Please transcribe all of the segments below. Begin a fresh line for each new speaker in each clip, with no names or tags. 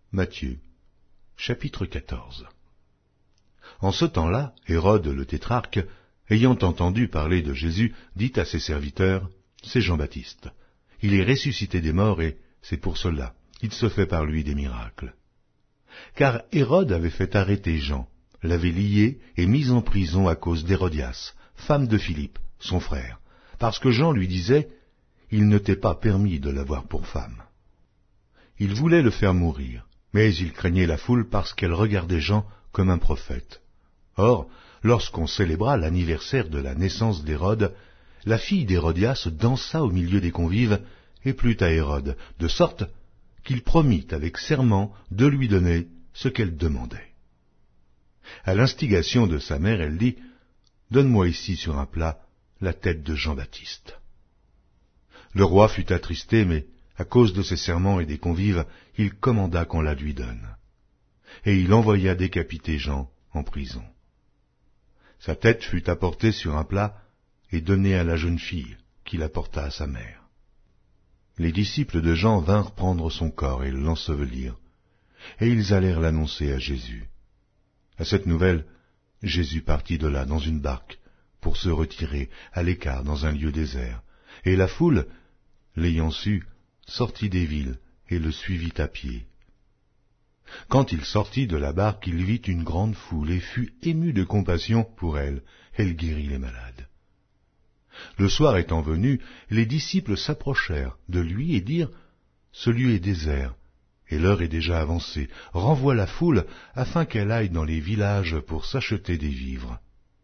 Matthieu, chapitre 14. En ce temps-là, Hérode le tétrarque, ayant entendu parler de Jésus, dit à ses serviteurs, « C'est Jean-Baptiste. Il est ressuscité des morts et c'est pour cela qu'il se fait par lui des miracles. » Car Hérode avait fait arrêter Jean, l'avait lié et mis en prison à cause d'Hérodias, femme de Philippe, son frère, parce que Jean lui disait, « Il ne t'est pas permis de l'avoir pour femme. » Il voulait le faire mourir, mais il craignait la foule parce qu'elle regardait Jean comme un prophète. Or, lorsqu'on célébra l'anniversaire de la naissance d'Hérode, la fille d'Hérodias dansa au milieu des convives et plut à Hérode, de sorte qu'il promit avec serment de lui donner ce qu'elle demandait. À l'instigation de sa mère, elle dit, « Donne-moi ici sur un plat la tête de Jean-Baptiste. » Le roi fut attristé, mais à cause de ses serments et des convives, il commanda qu'on la lui donne. Et il envoya décapiter Jean en prison. Sa tête fut apportée sur un plat et donnée à la jeune fille, qui l'apporta à sa mère. Les disciples de Jean vinrent prendre son corps et l'ensevelirent, et ils allèrent l'annoncer à Jésus. À cette nouvelle, Jésus partit de là dans une barque pour se retirer à l'écart dans un lieu désert, et la foule, l'ayant su, sortit des villes et le suivit à pied. Quand il sortit de la barque, il vit une grande foule et fut ému de compassion pour elle. Elle guérit les malades. Le soir étant venu, les disciples s'approchèrent de lui et dirent, « Ce lieu est désert, et l'heure est déjà avancée. Renvoie la foule afin qu'elle aille dans les villages pour s'acheter des vivres. »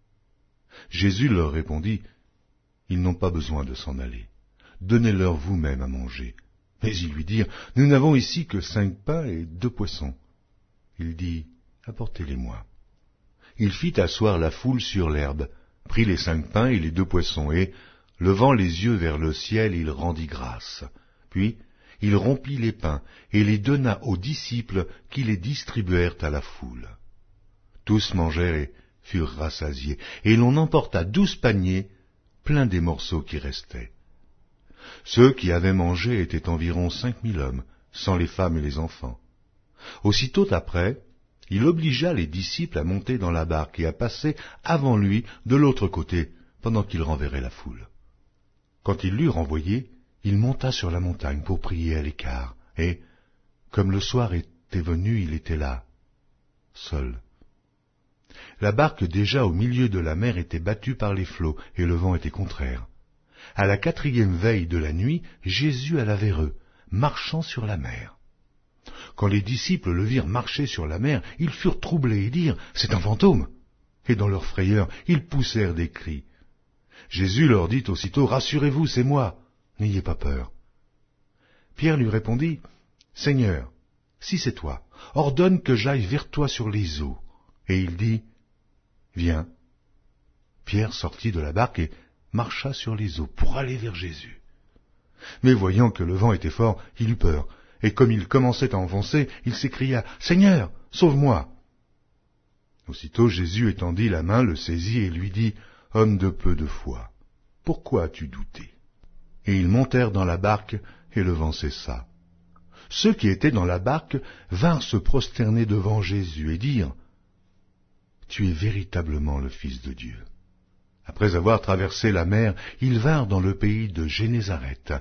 Jésus leur répondit, « Ils n'ont pas besoin de s'en aller. Donnez-leur vous-même à manger. » Mais ils lui dirent, « Nous n'avons ici que 5 pains et 2 poissons. » Il dit, « Apportez-les-moi. » Il fit asseoir la foule sur l'herbe, prit les 5 pains et les 2 poissons, et, levant les yeux vers le ciel, il rendit grâce. Puis, il rompit les pains et les donna aux disciples qui les distribuèrent à la foule. Tous mangèrent et furent rassasiés, et l'on emporta 12 paniers pleins des morceaux qui restaient. Ceux qui avaient mangé étaient environ 5000 hommes, sans les femmes et les enfants. Aussitôt après, il obligea les disciples à monter dans la barque et à passer avant lui de l'autre côté, pendant qu'il renverrait la foule. Quand il l'eut renvoyé, il monta sur la montagne pour prier à l'écart, et, comme le soir était venu, il était là, seul. La barque déjà au milieu de la mer était battue par les flots, et le vent était contraire. À la 4e veille de la nuit, Jésus alla vers eux, marchant sur la mer. Quand les disciples le virent marcher sur la mer, ils furent troublés et dirent, « C'est un fantôme !» Et dans leur frayeur, ils poussèrent des cris. Jésus leur dit aussitôt, « Rassurez-vous, c'est moi, n'ayez pas peur. » Pierre lui répondit, « Seigneur, si c'est toi, ordonne que j'aille vers toi sur les eaux. » Et il dit, « Viens. » Pierre sortit de la barque et marcha sur les eaux pour aller vers Jésus. Mais voyant que le vent était fort, il eut peur, et comme il commençait à enfoncer, il s'écria, « Seigneur, sauve-moi !» Aussitôt Jésus étendit la main, le saisit et lui dit, « Homme de peu de foi, pourquoi as-tu douté ?» Et ils montèrent dans la barque, et le vent cessa. Ceux qui étaient dans la barque vinrent se prosterner devant Jésus et dirent, « Tu es véritablement le Fils de Dieu. » Après avoir traversé la mer, ils vinrent dans le pays de Génézareth.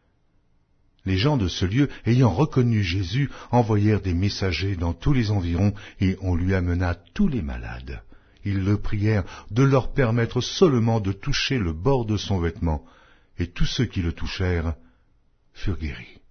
Les gens de ce lieu, ayant reconnu Jésus, envoyèrent des messagers dans tous les environs, et on lui amena tous les malades. Ils le prièrent de leur permettre seulement de toucher le bord de son vêtement, et tous ceux qui le touchèrent furent guéris.